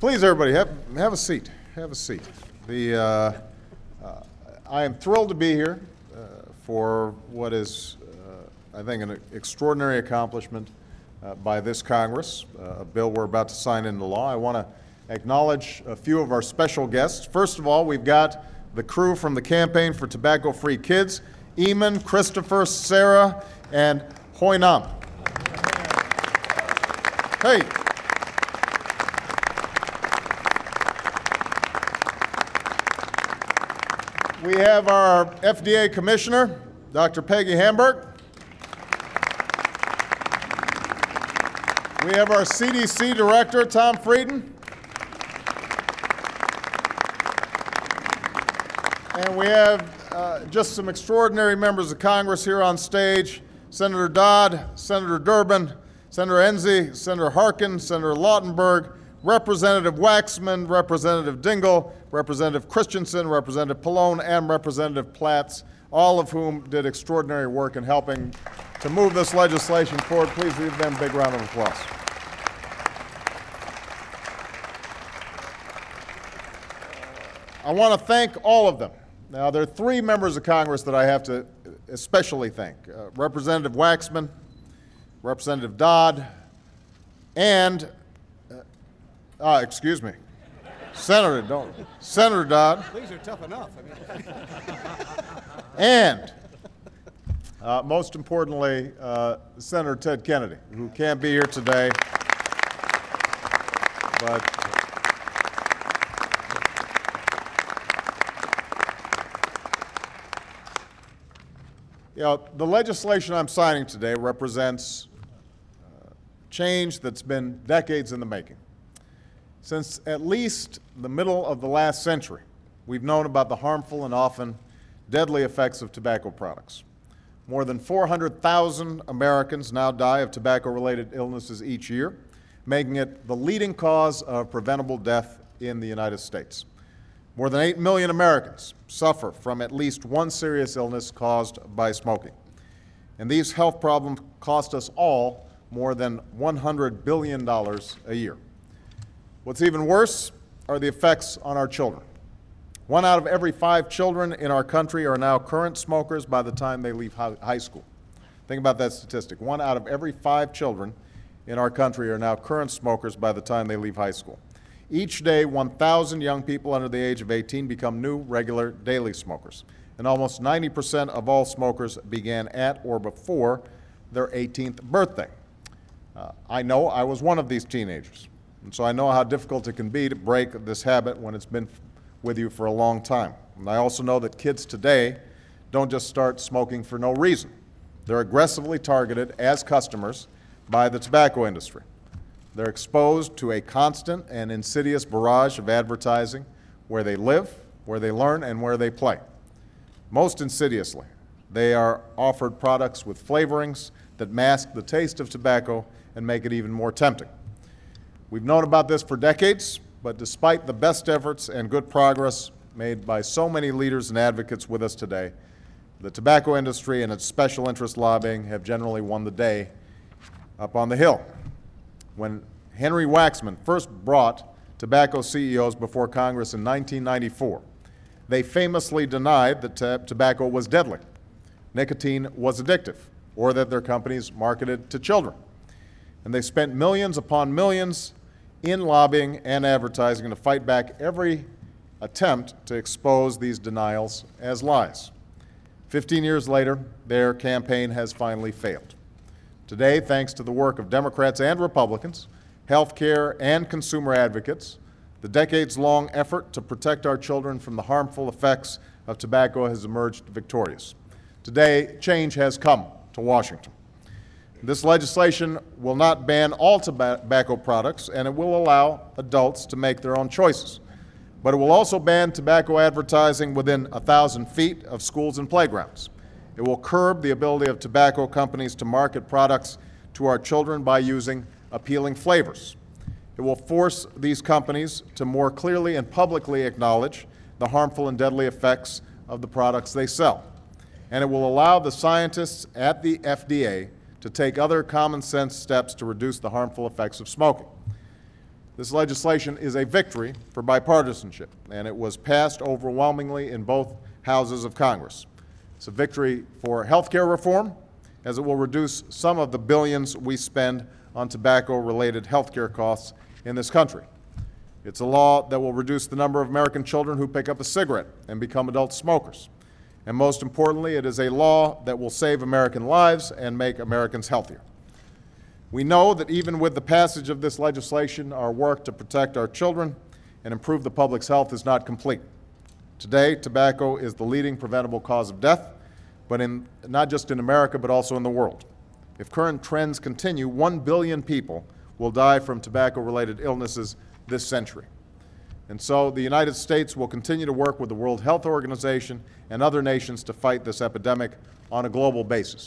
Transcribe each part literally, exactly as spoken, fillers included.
Please, everybody, have, have a seat. Have a seat. The, uh, uh, I am thrilled to be here uh, for what is, uh, I think, an extraordinary accomplishment uh, by this Congress, uh, a bill we're about to sign into law. I want to acknowledge a few of our special guests. First of all, we've got the crew from the Campaign for Tobacco-Free Kids, Eamon, Christopher, Sarah, and Hoi Nam. Hey. We have our F D A Commissioner, Doctor Peggy Hamburg. We have our C D C Director, Tom Frieden. And we have uh, just some extraordinary members of Congress here on stage: Senator Dodd, Senator Durbin, Senator Enzi, Senator Harkin, Senator Lautenberg, Representative Waxman, Representative Dingell, Representative Christensen, Representative Pallone, and Representative Platts, all of whom did extraordinary work in helping to move this legislation forward. Please give them a big round of applause. I want to thank all of them. Now, there are three members of Congress that I have to especially thank: uh, Representative Waxman, Representative Dodd, and, uh, uh, excuse me, Senator, don't, Senator Dodd. These are tough enough. I mean. And, uh, most importantly, uh, Senator Ted Kennedy, who can't be here today, but you know, the legislation I'm signing today represents uh, change that's been decades in the making. Since at least the middle of the last century, we've known about the harmful and often deadly effects of tobacco products. More than four hundred thousand Americans now die of tobacco-related illnesses each year, making it the leading cause of preventable death in the United States. More than eight million Americans suffer from at least one serious illness caused by smoking. And these health problems cost us all more than one hundred billion dollars a year. What's even worse are the effects on our children. One out of every five children in our country are now current smokers by the time they leave high school. Think about that statistic. One out of every five children in our country are now current smokers by the time they leave high school. Each day, one thousand young people under the age of eighteen become new, regular, daily smokers. And almost ninety percent of all smokers began at or before their eighteenth birthday. Uh, I know I was one of these teenagers. And so I know how difficult it can be to break this habit when it's been with you for a long time. And I also know that kids today don't just start smoking for no reason. They're aggressively targeted as customers by the tobacco industry. They're exposed to a constant and insidious barrage of advertising where they live, where they learn, and where they play. Most insidiously, they are offered products with flavorings that mask the taste of tobacco and make it even more tempting. We've known about this for decades, but despite the best efforts and good progress made by so many leaders and advocates with us today, the tobacco industry and its special interest lobbying have generally won the day up on the Hill. When Henry Waxman first brought tobacco C E Os before Congress in nineteen ninety-four, they famously denied that t- tobacco was deadly, nicotine was addictive, or that their companies marketed to children. And they spent millions upon millions in lobbying and advertising to fight back every attempt to expose these denials as lies. Fifteen years later, their campaign has finally failed. Today, thanks to the work of Democrats and Republicans, healthcare and consumer advocates, the decades-long effort to protect our children from the harmful effects of tobacco has emerged victorious. Today, change has come to Washington. This legislation will not ban all tobacco products, and it will allow adults to make their own choices. But it will also ban tobacco advertising within a thousand feet of schools and playgrounds. It will curb the ability of tobacco companies to market products to our children by using appealing flavors. It will force these companies to more clearly and publicly acknowledge the harmful and deadly effects of the products they sell. And it will allow the scientists at the F D A to take other common sense steps to reduce the harmful effects of smoking. This legislation is a victory for bipartisanship, and it was passed overwhelmingly in both houses of Congress. It's a victory for health care reform, as it will reduce some of the billions we spend on tobacco-related health care costs in this country. It's a law that will reduce the number of American children who pick up a cigarette and become adult smokers. And most importantly, it is a law that will save American lives and make Americans healthier. We know that even with the passage of this legislation, our work to protect our children and improve the public's health is not complete. Today, tobacco is the leading preventable cause of death, but in, not just in America, but also in the world. If current trends continue, one billion people will die from tobacco-related illnesses this century. And so the United States will continue to work with the World Health Organization and other nations to fight this epidemic on a global basis.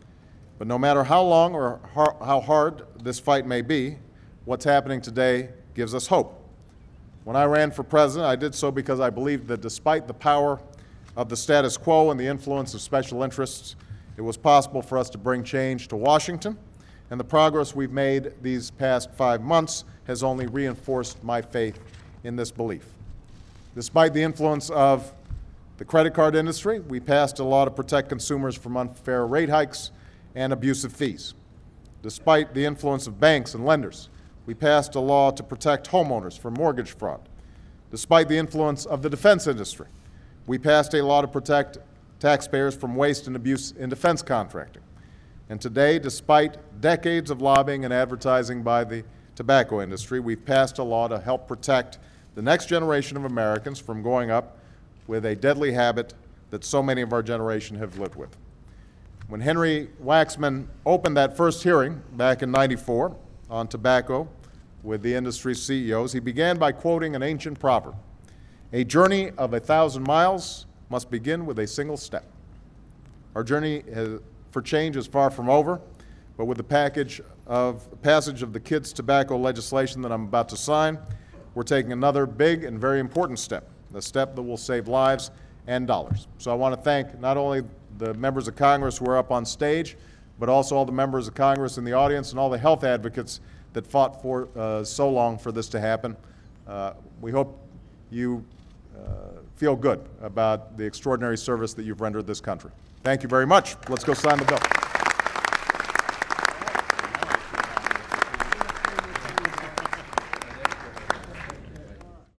But no matter how long or how hard this fight may be, what's happening today gives us hope. When I ran for president, I did so because I believed that despite the power of the status quo and the influence of special interests, it was possible for us to bring change to Washington, and the progress we've made these past five months has only reinforced my faith in this belief. Despite the influence of the credit card industry, we passed a law to protect consumers from unfair rate hikes and abusive fees. Despite the influence of banks and lenders, we passed a law to protect homeowners from mortgage fraud. Despite the influence of the defense industry, we passed a law to protect taxpayers from waste and abuse in defense contracting. And today, despite decades of lobbying and advertising by the tobacco industry, we've passed a law to help protect the next generation of Americans from growing up with a deadly habit that so many of our generation have lived with. When Henry Waxman opened that first hearing back in ninety-four on tobacco with the industry's C E Os, he began by quoting an ancient proverb: "A journey of a thousand miles must begin with a single step." Our journey has, for change is far from over, but with the package of, passage of the kids' tobacco legislation that I'm about to sign, we're taking another big and very important step, a step that will save lives and dollars. So I want to thank not only the members of Congress who are up on stage, but also all the members of Congress in the audience and all the health advocates that fought for uh, so long for this to happen. Uh, we hope you uh, feel good about the extraordinary service that you've rendered this country. Thank you very much. Let's go sign the bill.